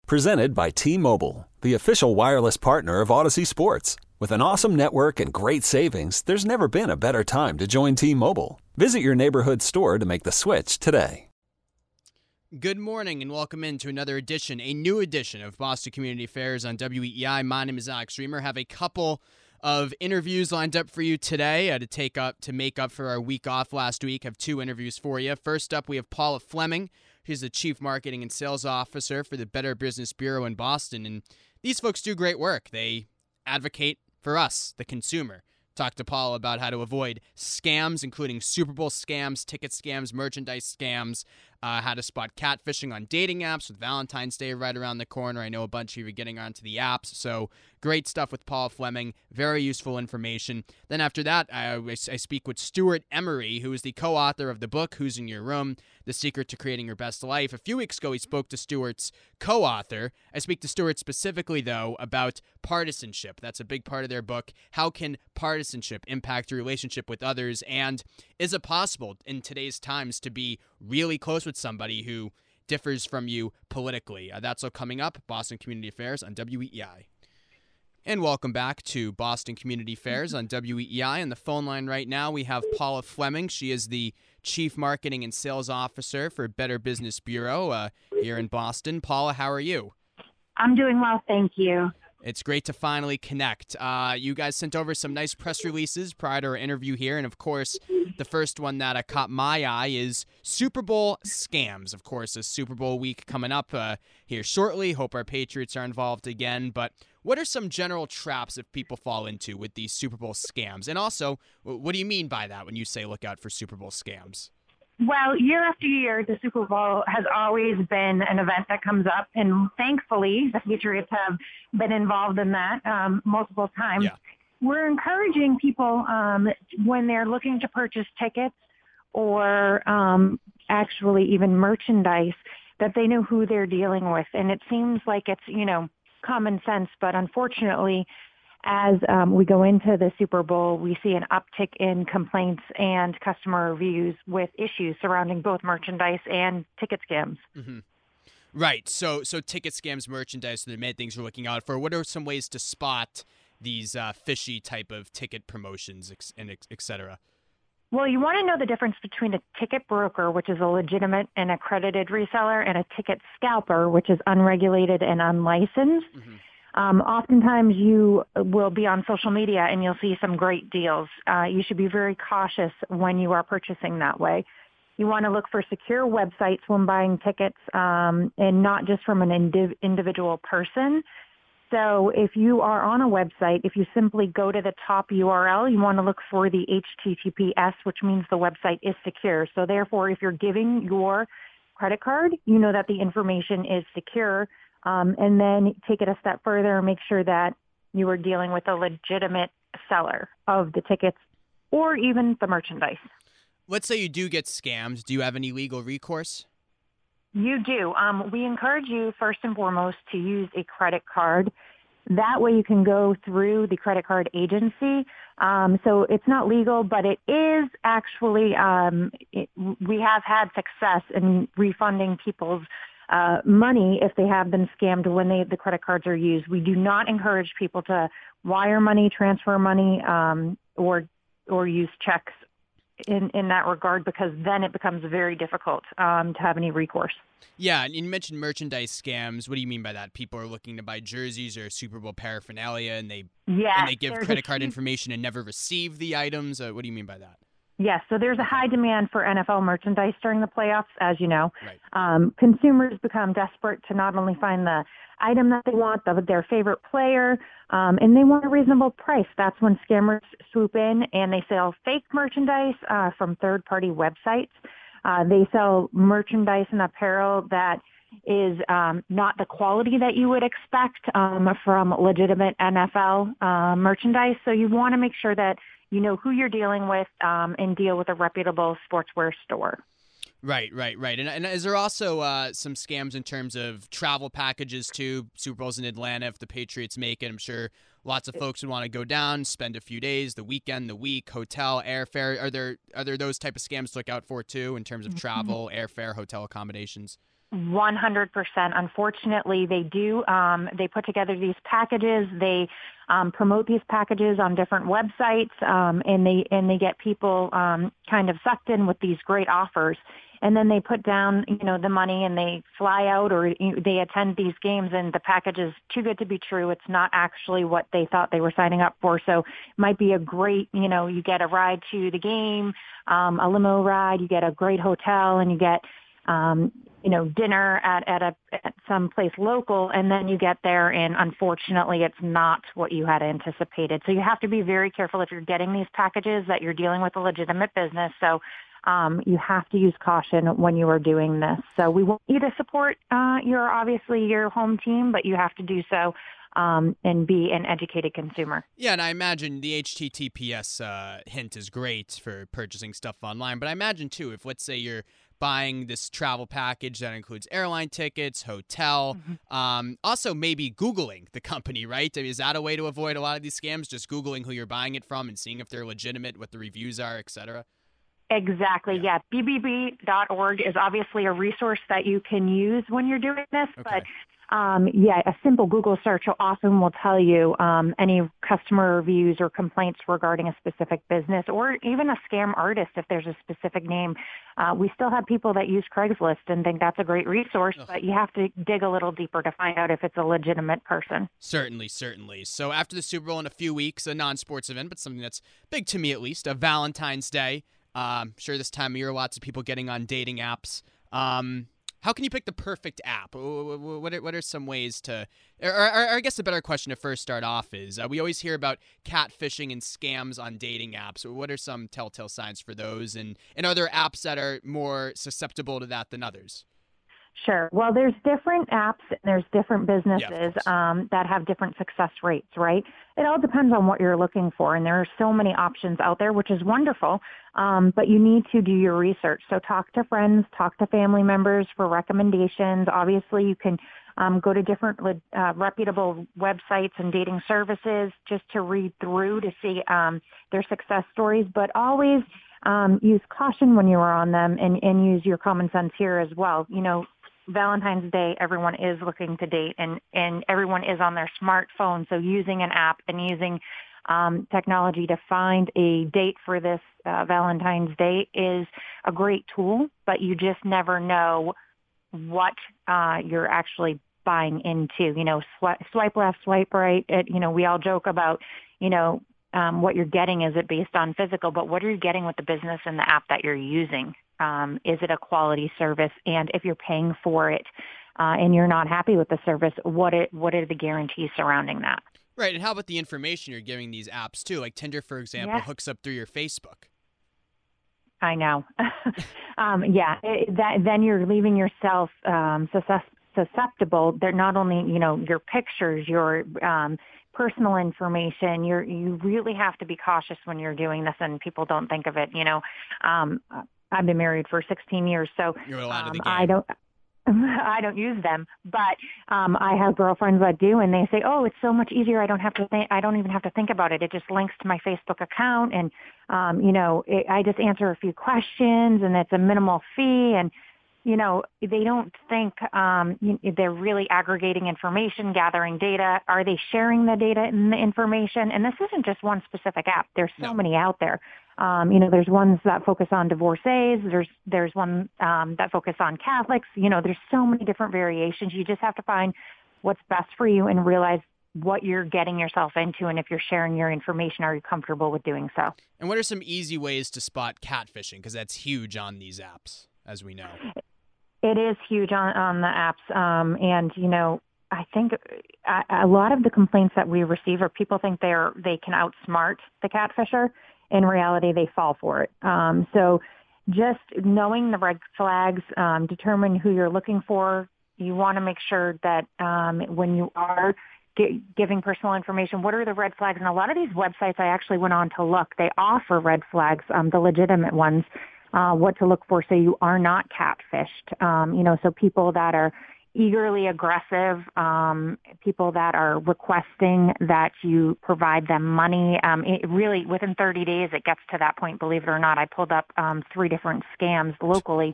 Presented by T-Mobile, the official wireless partner of Odyssey Sports. With an awesome network and great savings, there's never been a better time to join T-Mobile. Visit your neighborhood store to make the switch today. Good morning and welcome into another edition, a new edition of Boston Community Affairs on WEEI. My name is Alex Reamer. Have a couple of interviews lined up for you today to make up for our week off last week. Have two interviews for you. First up, we have Paula Fleming. She's the Chief Marketing and Sales Officer for the Better Business Bureau in Boston. And these folks do great work. They advocate for us, the consumer. Talk to Paula about how to avoid scams, including Super Bowl scams, ticket scams, merchandise scams, how to spot catfishing on dating apps with Valentine's Day right around the corner. I know a bunch of you are getting onto the apps, so great stuff with Paula Fleming. Very useful information. Then after that, I speak with Stuart Emery, who is the co-author of the book, Who's in Your Room? The Secret to Creating Your Best Life. A few weeks ago, he spoke to Stuart's co-author. I speak to Stuart specifically, though, about partisanship. That's a big part of their book. How can partisanship impact your relationship with others? And is it possible in today's times to be really close with somebody who differs from you politically? That's all coming up. Boston Community Affairs on WEEI. And welcome back to Boston Community Affairs on WEEI. On the phone line right now, we have Paula Fleming. She is the Chief Marketing and Sales Officer for Better Business Bureau here in Boston. Paula, how are you? I'm doing well, thank you. It's great to finally connect. You guys sent over some nice press releases prior to our interview here. And, of course, the first one that caught my eye is Super Bowl scams. Of course, a Super Bowl week coming up here shortly. Hope our Patriots are involved again. But what are some general traps that people fall into with these Super Bowl scams? And also, what do you mean by that when you say look out for Super Bowl scams? Well, year after year, the Super Bowl has always been an event that comes up, and thankfully, the Patriots have been involved in that multiple times. Yeah. We're encouraging people when they're looking to purchase tickets or actually even merchandise that they know who they're dealing with. And it seems like it's, common sense, but unfortunately, as we go into the Super Bowl, we see an uptick in complaints and customer reviews with issues surrounding both merchandise and ticket scams. Mm-hmm. Right. So ticket scams, merchandise, are the main things we're looking out for. What are some ways to spot these fishy type of ticket promotions, et cetera? Well, you want to know the difference between a ticket broker, which is a legitimate and accredited reseller, and a ticket scalper, which is unregulated and unlicensed. Mm-hmm. Oftentimes you will be on social media and you'll see some great deals. You should be very cautious when you are purchasing that way. You want to look for secure websites when buying tickets and not just from an individual person. So if you are on a website, if you simply go to the top URL, you want to look for the HTTPS, which means the website is secure. So therefore, if you're giving your credit card, you know that the information is secure. And then take it a step further and make sure that you are dealing with a legitimate seller of the tickets or even the merchandise. Let's say you do get scammed. Do you have any legal recourse? You do. We encourage you first and foremost to use a credit card. That way you can go through the credit card agency. So it's not legal, but it is actually, we have had success in refunding people's money if they have been scammed when the credit cards are used. We do not encourage people to wire money, transfer money, or use checks in that regard, because then it becomes very difficult to have any recourse. Yeah, and you mentioned merchandise scams. What do you mean by that? People are looking to buy jerseys or Super Bowl paraphernalia, and they give credit card information and never receive the items. What do you mean by that? Yes, so there's a high demand for NFL merchandise during the playoffs, as you know. Right. Consumers become desperate to not only find the item that they want, their favorite player, and they want a reasonable price. That's when scammers swoop in and they sell fake merchandise from third-party websites. They sell merchandise and apparel that is not the quality that you would expect from legitimate NFL merchandise. So you want to make sure that you know who you're dealing with and deal with a reputable sportswear store. Right. And is there also some scams in terms of travel packages too? Super Bowl's in Atlanta. If the Patriots make it, I'm sure lots of folks would want to go down, spend a few days, the weekend, the week, hotel, airfare. Are there those type of scams to look out for too in terms of travel, airfare, hotel accommodations? 100%. Unfortunately, they do. They put together these packages. They promote these packages on different websites, and they get people kind of sucked in with these great offers. And then they put down, the money, and they fly out, or they attend these games, and the package is too good to be true. It's not actually what they thought they were signing up for. So it might be a great, you get a ride to the game, a limo ride, you get a great hotel, and you get dinner at some place local, and then you get there, and unfortunately it's not what you had anticipated. So you have to be very careful if you're getting these packages that you're dealing with a legitimate business. So you have to use caution when you are doing this. So we want you to support your home team, but you have to do so and be an educated consumer. Yeah, and I imagine the HTTPS hint is great for purchasing stuff online, but I imagine too, if let's say you're buying this travel package that includes airline tickets, hotel, also maybe Googling the company, right? I mean, is that a way to avoid a lot of these scams? Just Googling who you're buying it from and seeing if they're legitimate, what the reviews are, et cetera? Exactly. Yeah. BBB.org is obviously a resource that you can use when you're doing this, but a simple Google search often will tell you any customer reviews or complaints regarding a specific business, or even a scam artist if there's a specific name. We still have people that use Craigslist and think that's a great resource, but you have to dig a little deeper to find out if it's a legitimate person. Certainly. So after the Super Bowl in a few weeks, a non-sports event, but something that's big to me at least, a Valentine's Day. I'm sure this time of year, lots of people getting on dating apps. How can you pick the perfect app? What are some ways to, or I guess the better question to first start off is, we always hear about catfishing and scams on dating apps. What are some telltale signs for those? And are there apps that are more susceptible to that than others? Sure. Well, there's different apps and there's different businesses that have different success rates, right? It all depends on what you're looking for, and there are so many options out there, which is wonderful, but you need to do your research. So talk to friends, talk to family members for recommendations. Obviously, you can go to different reputable websites and dating services just to read through to see their success stories, but always use caution when you are on them, and use your common sense here as well. Valentine's Day, everyone is looking to date, and everyone is on their smartphone. So using an app and using technology to find a date for this Valentine's Day is a great tool, but you just never know what you're actually buying into. Swipe left, swipe right. We all joke about, what you're getting. Is it based on physical, but what are you getting with the business and the app that you're using? Is it a quality service? And if you're paying for it and you're not happy with the service, what are the guarantees surrounding that? Right. And how about the information you're giving these apps too? Like Tinder, for example, hooks up through your Facebook. I know. Then you're leaving yourself susceptible. They're not only, your pictures, your personal information. You really have to be cautious when you're doing this, and people don't think of it. I've been married for 16 years, so you're allowed to the game. I don't use them, but I have girlfriends that do, and they say, "Oh, it's so much easier. I don't even have to think about it. It just links to my Facebook account, and I just answer a few questions, and it's a minimal fee." And they don't think they're really aggregating information, gathering data. Are they sharing the data and the information? And this isn't just one specific app. There's so many out there. There's ones that focus on divorcees. There's one that focus on Catholics. There's so many different variations. You just have to find what's best for you and realize what you're getting yourself into. And if you're sharing your information, are you comfortable with doing so? And what are some easy ways to spot catfishing? Because that's huge on these apps, as we know. It is huge on the apps. I think a lot of the complaints that we receive are people think they can outsmart the catfisher. In reality, they fall for it. So just knowing the red flags, determine who you're looking for. You want to make sure that when you are giving personal information, what are the red flags? And a lot of these websites, I actually went on to look, they offer red flags, the legitimate ones, what to look for so you are not catfished. So people that are eagerly aggressive, people that are requesting that you provide them money. It really, within 30 days, it gets to that point, believe it or not. I pulled up 3 different scams locally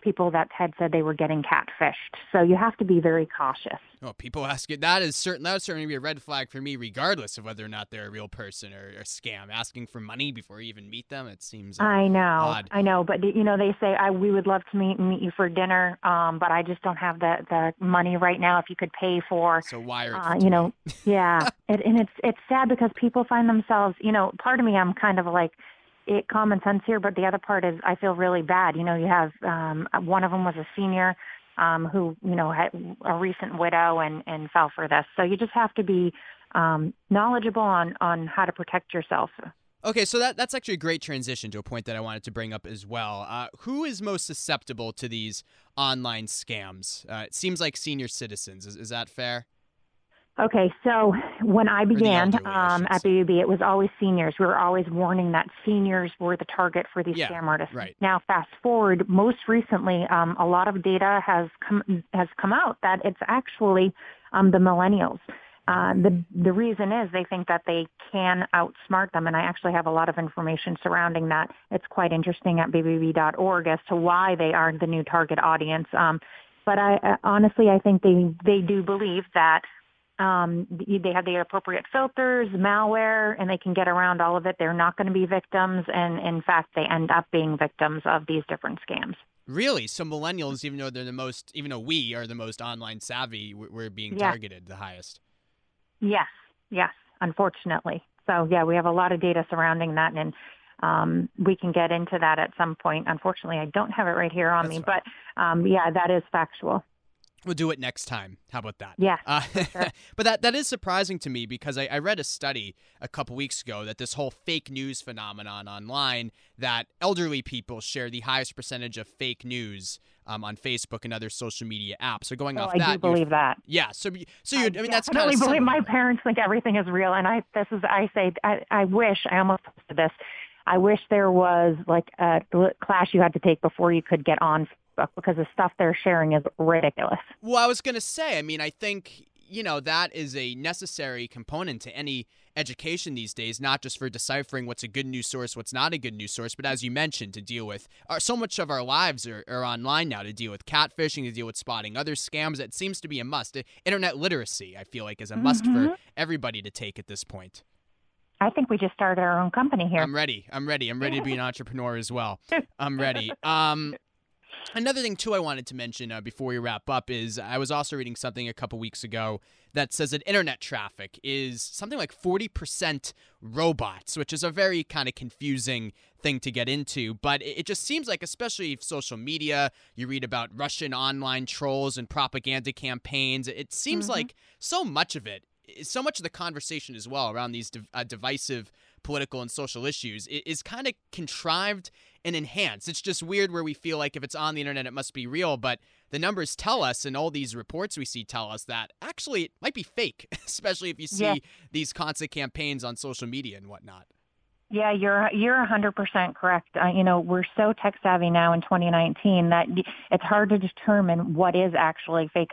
people that had said they were getting catfished. So you have to be very cautious. Oh, people ask it. That would certainly be a red flag for me, regardless of whether or not they're a real person or a scam. Asking for money before you even meet them, it seems I know, odd. I know. But, they say, we would love to meet you for dinner, but I just don't have the money right now if you could pay for. So wire it to me. Yeah. And it's sad because people find themselves, part of me, I'm kind of like, common sense here, but the other part is I feel really bad. You have one of them was a senior who, had a recent widow and fell for this. So you just have to be knowledgeable on how to protect yourself. Okay, so that's actually a great transition to a point that I wanted to bring up as well. Who is most susceptible to these online scams? It seems like senior citizens. Is that fair? Okay, so when I began at BBB, it was always seniors. We were always warning that seniors were the target for these scam artists. Right. Now, fast forward, most recently, a lot of data has come out that it's actually the millennials. The reason is they think that they can outsmart them, and I actually have a lot of information surrounding that. It's quite interesting at bbb.org as to why they are the new target audience. But I honestly, I think they do believe that they have the appropriate filters, malware, and they can get around all of it. They're not going to be victims, and in fact, they end up being victims of these different scams. Really? So millennials, even though we are the most online savvy, we're being targeted the highest. Yes, unfortunately. So yeah, we have a lot of data surrounding that, and we can get into that at some point. Unfortunately, I don't have it right here on me, fine. But that is factual. We'll do it next time. How about that? Yeah. Sure. But that is surprising to me because I read a study a couple weeks ago that this whole fake news phenomenon online, that elderly people share the highest percentage of fake news on Facebook and other social media apps. So going off that, I do believe that. Yeah. So that's kind of believe my parents think everything is real, and I wish I almost posted this. I wish there was like a class you had to take before you could get on Facebook, because the stuff they're sharing is ridiculous. Well, I was going to say, I think, that is a necessary component to any education these days, not just for deciphering what's a good news source, what's not a good news source, but as you mentioned, to deal with so much of our lives are online now, to deal with catfishing, to deal with spotting other scams. It seems to be a must. Internet literacy, I feel like, is a must for everybody to take at this point. I think we just started our own company here. I'm ready. I'm ready to be an entrepreneur as well. I'm ready. Another thing, too, I wanted to mention before we wrap up is I was also reading something a couple weeks ago that says that internet traffic is something like 40% robots, which is a very kind of confusing thing to get into. But it just seems like, especially social media, you read about Russian online trolls and propaganda campaigns. It seems like so much of the conversation as well around these divisive political and social issues is kind of contrived and enhanced. It's just weird where we feel like if it's on the internet, it must be real. But the numbers tell us, and all these reports we see tell us, that actually it might be fake, especially if you see these constant campaigns on social media and whatnot. Yeah, you're 100% correct. We're so tech savvy now in 2019 that it's hard to determine what is actually fake.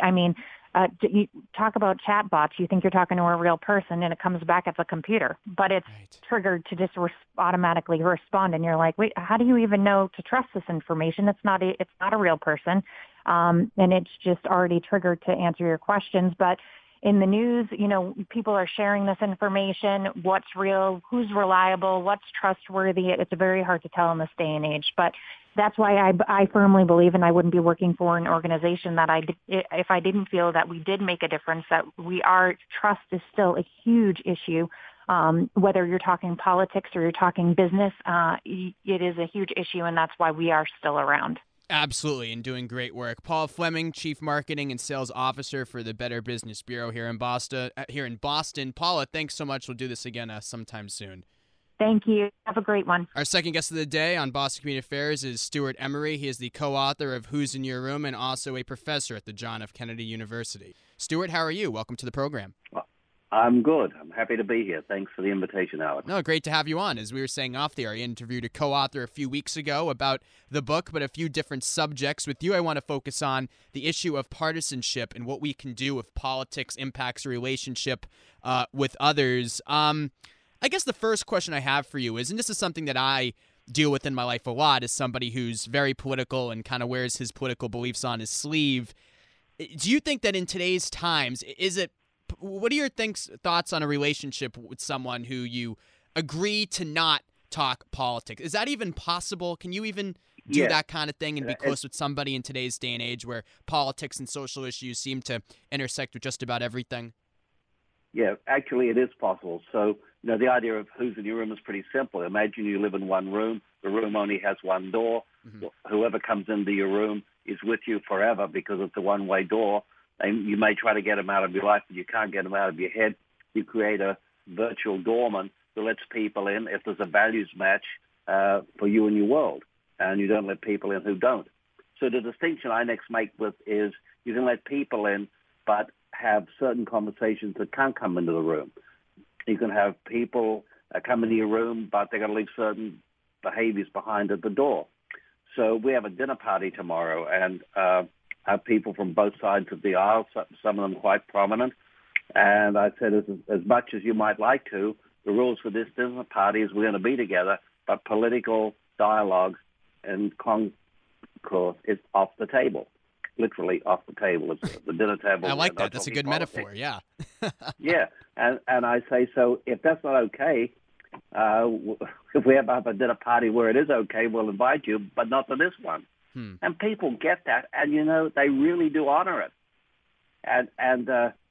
You talk about chatbots, you think you're talking to a real person, and it comes back as a computer, but it's triggered to just automatically respond, and you're like, wait, how do you even know to trust this information? It's not a real person, and it's just already triggered to answer your questions. But in the news, people are sharing this information, what's real, who's reliable, what's trustworthy. It's very hard to tell in this day and age, but that's why I firmly believe, and I wouldn't be working for an organization if I didn't feel that we did make a difference, that trust is still a huge issue. Whether you're talking politics or you're talking business, it is a huge issue, and that's why we are still around. Absolutely, and doing great work. Paula Fleming, Chief Marketing and Sales Officer for the Better Business Bureau here in Boston. Paula, thanks so much. We'll do this again sometime soon. Thank you. Have a great one. Our second guest of the day on Boston Community Affairs is Stuart Emery. He is the co-author of Who's in Your Room and also a professor at the John F. Kennedy University. Stuart, how are you? Welcome to the program. I'm good. I'm happy to be here. Thanks for the invitation, Alex. No, great to have you on. As we were saying off the air, I interviewed a co-author a few weeks ago about the book, but a few different subjects. With you, I want to focus on the issue of partisanship and what we can do if politics impacts a relationship with others. I guess the first question I have for you is, and this is something that I deal with in my life a lot is somebody who's very political and kind of wears his political beliefs on his sleeve. Do you think that in today's times, what are your thoughts on a relationship with someone who you agree to not talk politics? Is that even possible? Can you even do that kind of thing and be close with somebody in today's day and age where politics and social issues seem to intersect with just about everything? Yeah, actually it is possible. So, the idea of who's in your room is pretty simple. Imagine you live in one room. The room only has one door. Mm-hmm. Whoever comes into your room is with you forever because it's a one-way door. And you may try to get them out of your life, but you can't get them out of your head. You create a virtual doorman that lets people in if there's a values match for you and your world. And you don't let people in who don't. So the distinction I next make with is you can let people in, but have certain conversations that can't come into the room. You can have people come into your room, but they're going to leave certain behaviors behind at the door. So we have a dinner party tomorrow, and have people from both sides of the aisle, some of them quite prominent. And I said, as much as you might like to, the rules for this dinner party is we're going to be together, but political dialogue and concourse is off the table, literally off the table. It's the dinner table. I like that. That's a good metaphor. Yeah. Yeah. And I say, so if that's not okay, if we have a dinner party where it is okay, we'll invite you, but not to this one. And people get that, and, they really do honor it. And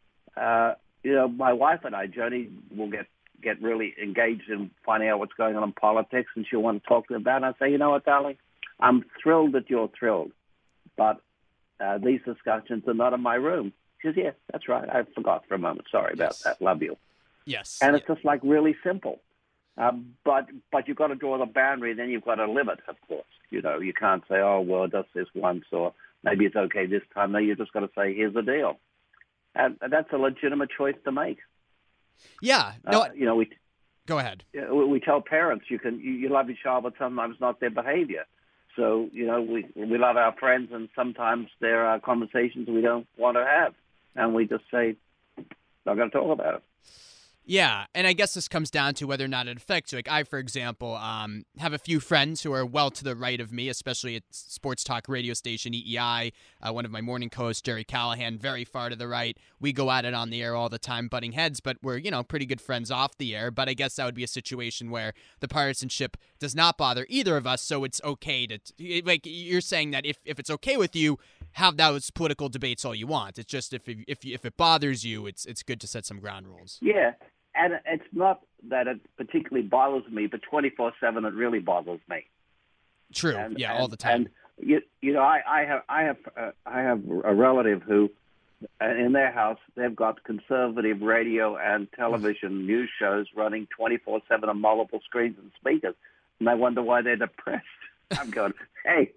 my wife and I, Joni, will get really engaged in finding out what's going on in politics, and she'll want to talk to me about it. And I say, you know what, darling, I'm thrilled that you're thrilled, but these discussions are not in my room. She says, yeah, that's right. I forgot for a moment. Sorry about that. Love you. Yes. And it's just like really simple. But you've got to draw the boundary, and then you've got to limit, of course. You can't say, oh, well, it does this once, or maybe it's okay this time. No, you just got to say, here's the deal. And that's a legitimate choice to make. Yeah. No. Go ahead. We tell parents you love your child, but sometimes not their behavior. So we love our friends, and sometimes there are conversations we don't want to have, and we just say not going to talk about it. Yeah, and I guess this comes down to whether or not it affects you. Like I, for example, have a few friends who are well to the right of me, especially at sports talk radio station EEI. One of my morning co-hosts, Jerry Callahan, very far to the right. We go at it on the air all the time, butting heads, but we're, pretty good friends off the air. But I guess that would be a situation where the partisanship does not bother either of us, so it's okay to, like you're saying that if it's okay with you, have those political debates all you want. It's just if it bothers you, it's good to set some ground rules. Yeah. And it's not that it particularly bothers me, but 24/7 it really bothers me. True. All the time. And I have a relative who, in their house, they've got conservative radio and television news shows running 24/7 on multiple screens and speakers, and I wonder why they're depressed. I'm going, hey.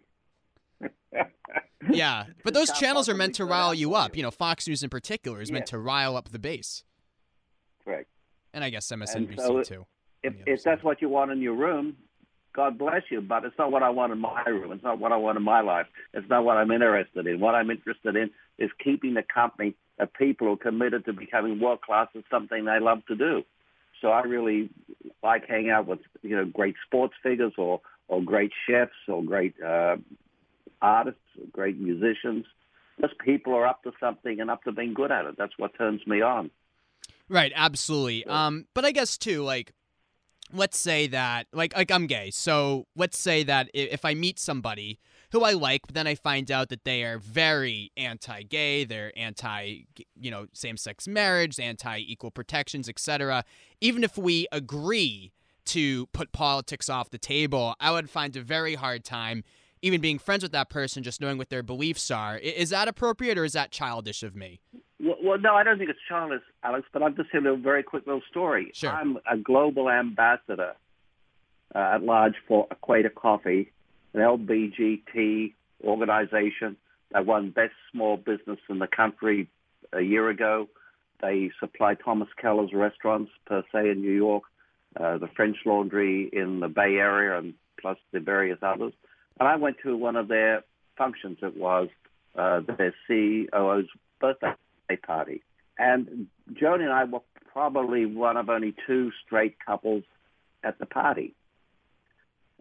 Yeah, but those channels are meant to rile you up. Fox News in particular is meant to rile up the base. Correct. And I guess MSNBC too. If that's what you want in your room, God bless you. But it's not what I want in my room. It's not what I want in my life. It's not what I'm interested in. What I'm interested in is keeping the company of people who are committed to becoming world class is something they love to do. So I really like hanging out with great sports figures or great chefs or great artists or great musicians. Just people are up to something and up to being good at it. That's what turns me on. Right, absolutely. But I guess too, like, let's say that, like I'm gay. So let's say that if I meet somebody who I like, but then I find out that they are very anti-gay, they're anti, same-sex marriage, anti-equal protections, etc. Even if we agree to put politics off the table, I would find a very hard time even being friends with that person, just knowing what their beliefs are. Is that appropriate, or is that childish of me? Well, no, I don't think it's childish, Alex, but I'll just tell you a very quick little story. Sure. I'm a global ambassador at large for Equator Coffee, an LBGT organization that won Best Small Business in the country a year ago. They supply Thomas Keller's restaurants, per se, in New York, the French Laundry in the Bay Area, and plus the various others. And I went to one of their functions. It was their CEO's birthday party. And Joni and I were probably one of only two straight couples at the party.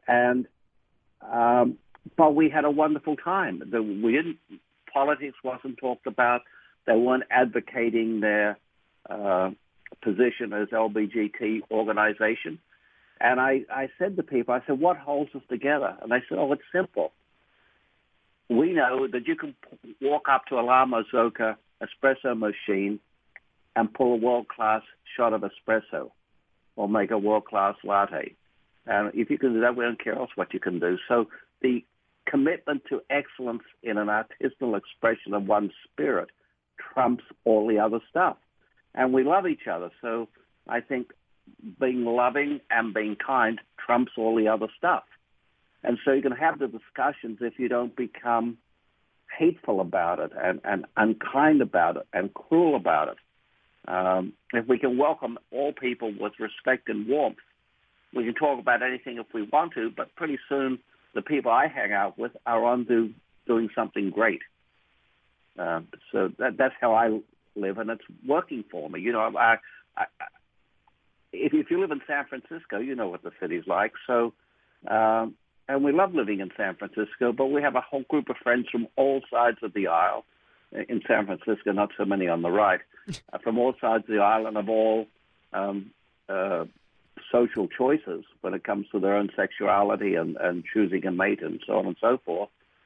And but we had a wonderful time. Politics wasn't talked about. They weren't advocating their position as LBGT organization. And I said to people, I said, what holds us together? And they said, oh, it's simple. We know that you can walk up to a La Marzocca espresso machine and pull a world-class shot of espresso or make a world-class latte. And if you can do that, we don't care else what you can do. So the commitment to excellence in an artisanal expression of one's spirit trumps all the other stuff. And we love each other. So I think being loving and being kind trumps all the other stuff. And so you can have the discussions if you don't become hateful about it and unkind about it and cruel about it. If we can welcome all people with respect and warmth, we can talk about anything if we want to, but pretty soon the people I hang out with are on to doing something great. So that's how I live, and it's working for me. You know, if you live in San Francisco, you know what the city's like. So, and we love living in San Francisco, but we have a whole group of friends from all sides of the aisle. In San Francisco, not so many on the right, from all sides of the aisle and of all social choices when it comes to their own sexuality and choosing a mate and so on and so forth.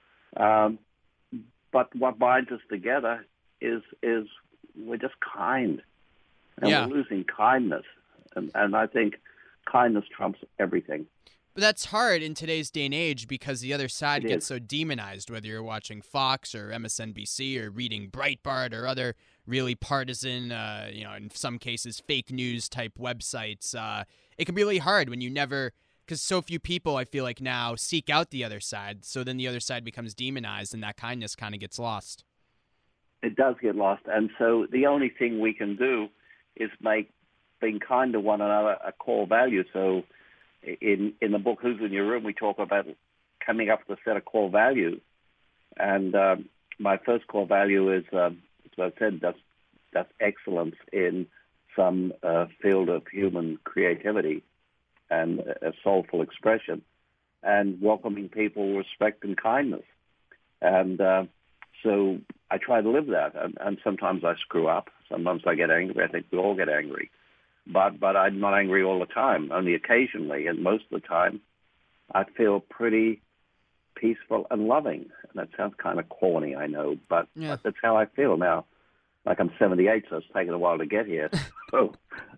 But what binds us together is we're just kind, and we're losing kindness. And I think kindness trumps everything. But that's hard in today's day and age because the other side gets so demonized, whether you're watching Fox or MSNBC or reading Breitbart or other really partisan, in some cases, fake news type websites. It can be really hard when you never, because so few people, I feel like now, seek out the other side. So then the other side becomes demonized and that kindness kind of gets lost. It does get lost. And so the only thing we can do is make being kind to one another a core value. So in the book, Who's in Your Room, we talk about coming up with a set of core values. And my first core value is, as I said, that's excellence in some field of human creativity and a soulful expression, and welcoming people with respect and kindness. And so I try to live that. And sometimes I screw up. Sometimes I get angry. I think we all get angry. But I'm not angry all the time, only occasionally. And most of the time, I feel pretty peaceful and loving. And that sounds kind of corny, I know, but that's how I feel now. Like I'm 78, so it's taken a while to get here. So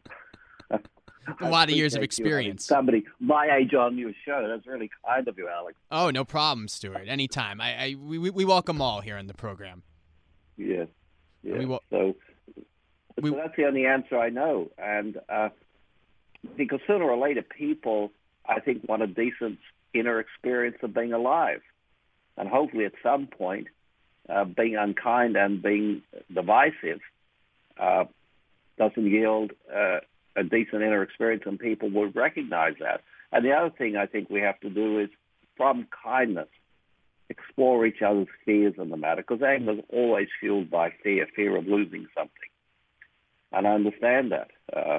a lot of years of experience. Somebody my age on your show. That's really kind of you, Alex. Oh, no problem, Stuart. Anytime. We welcome all here on the program. Yes. So that's the only answer I know. And because sooner or later, people, I think, want a decent inner experience of being alive. And hopefully at some point, being unkind and being divisive doesn't yield a decent inner experience, and people will recognize that. And the other thing I think we have to do is, from kindness, explore each other's fears in the matter, because anger is always fueled by fear of losing something. And I understand that.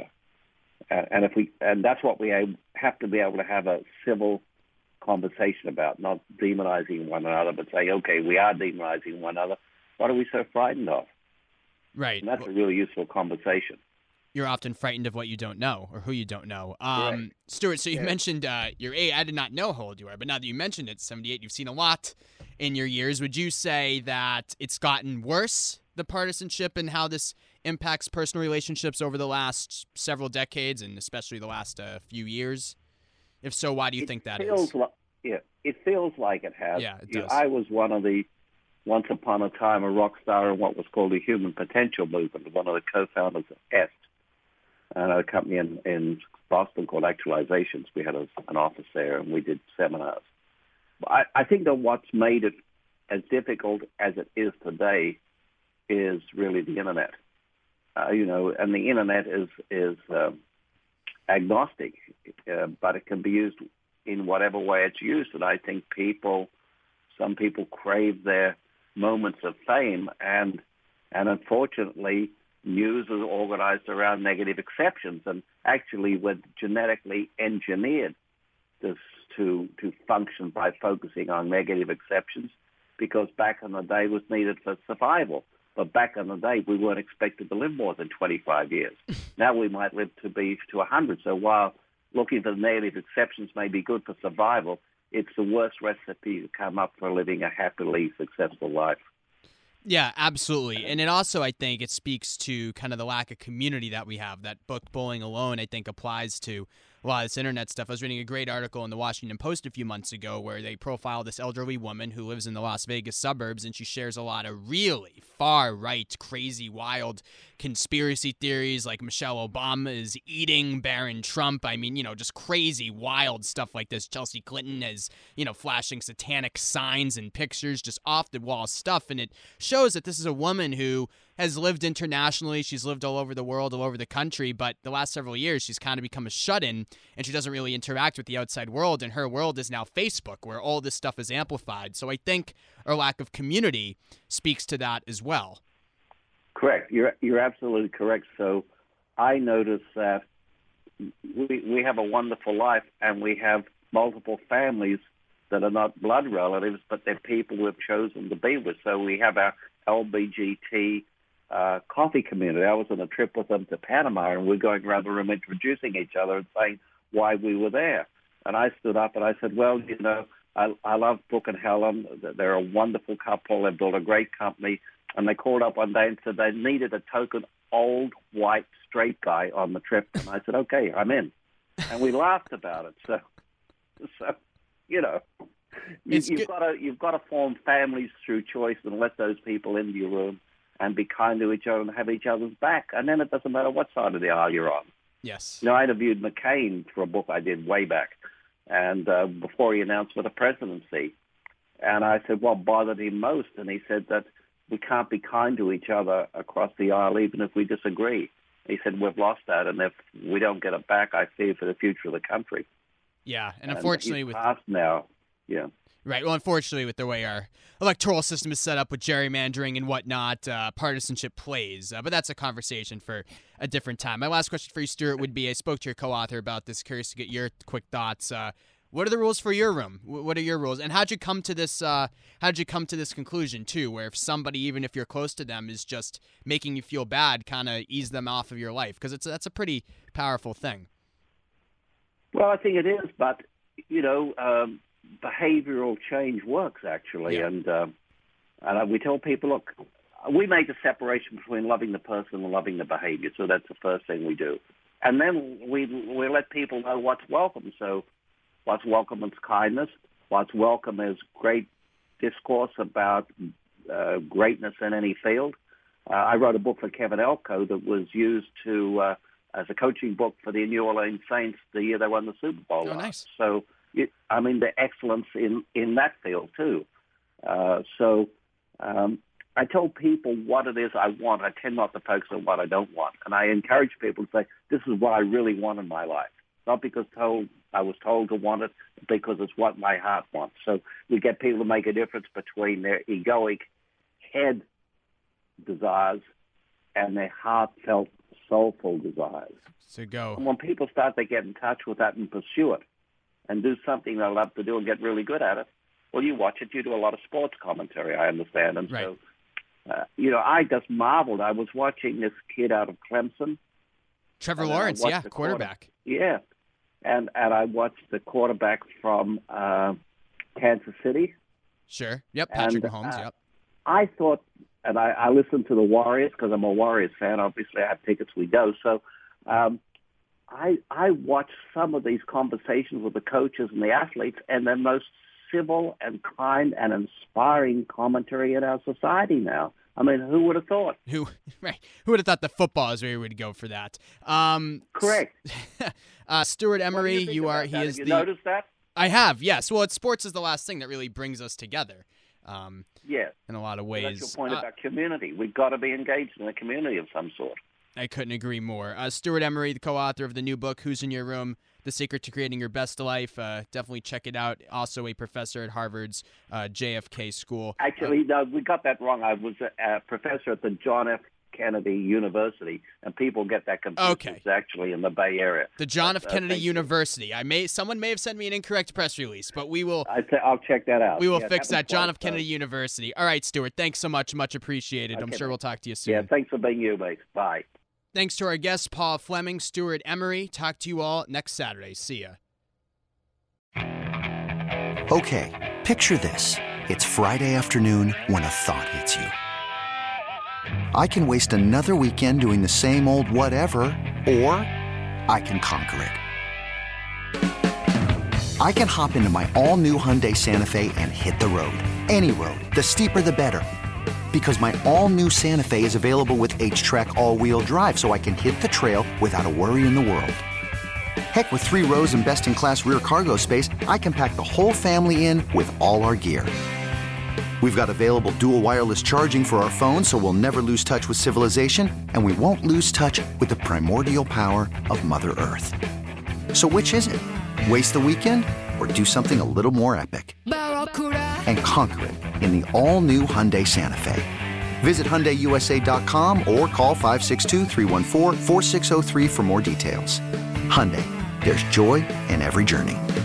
And that's what we have to be able to have a civil conversation about, not demonizing one another, but saying, okay, we are demonizing one another. What are we so frightened of? Right. And that's a really useful conversation. You're often frightened of what you don't know or who you don't know. Stuart, so you mentioned your age. I did not know how old you are, but now that you mentioned it, 78, you've seen a lot in your years. Would you say that it's gotten worse, the partisanship, and how this impacts personal relationships over the last several decades and especially the last few years? If so, why do you think that is? It feels like it has. Yeah, it does. I was one of the, once upon a time, a rock star in what was called the Human Potential Movement, one of the co-founders of EST, and a company in Boston called Actualizations. We had an office there, and we did seminars. I think that what's made it as difficult as it is today is really the Internet. And the Internet is agnostic, but it can be used in whatever way it's used. And I think some people crave their moments of fame, and unfortunately, news is organized around negative exceptions. And actually, with genetically engineered this to function by focusing on negative exceptions, because back in the day it was needed for survival. But back in the day, we weren't expected to live more than 25 years. Now we might live to 100. So while looking for negative exceptions may be good for survival, it's the worst recipe to come up for living a happily successful life. Yeah, absolutely. And it also, I think, it speaks to kind of the lack of community that we have. That book, Bowling Alone, I think applies to a lot of this internet stuff. I was reading a great article in the Washington Post a few months ago where they profile this elderly woman who lives in the Las Vegas suburbs, and she shares a lot of really far-right, crazy, wild conspiracy theories, like Michelle Obama is eating Barron Trump. I mean, just crazy, wild stuff like this. Chelsea Clinton is, flashing satanic signs and pictures, just off-the-wall stuff, and it shows that this is a woman who has lived internationally. She's lived all over the world, all over the country, but the last several years she's kind of become a shut-in, and she doesn't really interact with the outside world, and her world is now Facebook, where all this stuff is amplified. So I think our lack of community speaks to that as well. Correct. You're absolutely correct. So I notice that we have a wonderful life, and we have multiple families that are not blood relatives, but they're people we've chosen to be with. So we have our LBGT coffee community. I was on a trip with them to Panama, and we're going around the room introducing each other and saying why we were there. And I stood up and I said, well, I love Brooke and Helen. They're a wonderful couple. They've built a great company. And they called up one day and said they needed a token old, white, straight guy on the trip. And I said, okay, I'm in. And we laughed about it. So you've got to form families through choice and let those people into your room and be kind to each other and have each other's back. And then it doesn't matter what side of the aisle you're on. Yes. I interviewed McCain for a book I did way back, and before he announced for the presidency. And I said, what bothered him most? And he said that we can't be kind to each other across the aisle even if we disagree. He said, we've lost that, and if we don't get it back, I fear for the future of the country. Yeah, and unfortunately he's passed now, yeah. Right. Well, unfortunately, with the way our electoral system is set up with gerrymandering and whatnot, partisanship plays. But that's a conversation for a different time. My last question for you, Stuart, would be, I spoke to your co-author about this. Curious to get your quick thoughts. What are the rules for your room? What are your rules? And how'd you come to this? How'd you come to this conclusion too, where if somebody, even if you're close to them, is just making you feel bad, kind of ease them off of your life? Because that's a pretty powerful thing. Well, I think it is, but behavioral change works actually, yeah. And we tell people, look, we make a separation between loving the person and loving the behavior, so that's the first thing we do, and then we let people know what's welcome. So what's welcome is kindness. What's welcome is great discourse about greatness in any field. I wrote a book for Kevin Elko that was used as a coaching book for the New Orleans Saints the year they won the Super Bowl. Oh, nice. So, the excellence in that field, too. I tell people what it is I want. I tend not to focus on what I don't want. And I encourage people to say, this is what I really want in my life. Not because I was told to want it, but because it's what my heart wants. So we get people to make a difference between their egoic head desires and their heartfelt, soulful desires. So go. And when people start to get in touch with that and pursue it and do something they love to do and get really good at it, well, you watch it. You do a lot of sports commentary, I understand. And right. So, I just marveled. I was watching this kid out of Clemson. Trevor Lawrence, yeah, quarterback. Yeah. And I watched the quarterback from Kansas City. Sure. Yep, Patrick Mahomes, yep. I thought, and I listened to the Warriors because I'm a Warriors fan. Obviously, I have tickets, we go. So I watched some of these conversations with the coaches and the athletes, and the most civil and kind and inspiring commentary in our society now. I mean, who would have thought? Who would have thought the football is where he would go for that? Correct. Stuart Emery, He is. You noticed that? I have, yes. Well, sports is the last thing that really brings us together. Yes. In a lot of ways. That's your point about community. We've got to be engaged in a community of some sort. I couldn't agree more. Stuart Emery, the co-author of the new book, Who's in Your Room? The Secret to Creating Your Best Life. Definitely check it out. Also a professor at Harvard's JFK School. Actually, no, we got that wrong. I was a professor at the John F. Kennedy University, and people get that confused. Okay. It's actually in the Bay Area. The John F. Kennedy University. Someone may have sent me an incorrect press release, but we will. I'll check that out. We will fix that. John F. Kennedy University. All right, Stuart. Thanks so much. Much appreciated. Okay. I'm sure we'll talk to you soon. Yeah, thanks for being you, mate. Bye. Thanks to our guests, Paul Fleming, Stuart Emery. Talk to you all next Saturday. See ya. Okay, picture this. It's Friday afternoon when a thought hits you. I can waste another weekend doing the same old whatever, or I can conquer it. I can hop into my all-new Hyundai Santa Fe and hit the road. Any road. The steeper, the better. Because my all-new Santa Fe is available with H-Track all-wheel drive, so I can hit the trail without a worry in the world. Heck, with 3 rows and best-in-class rear cargo space, I can pack the whole family in with all our gear. We've got available dual wireless charging for our phones, so we'll never lose touch with civilization, and we won't lose touch with the primordial power of Mother Earth. So which is it? Waste the weekend or do something a little more epic? And conquer it in the all-new Hyundai Santa Fe. Visit HyundaiUSA.com or call 562-314-4603 for more details. Hyundai, there's joy in every journey.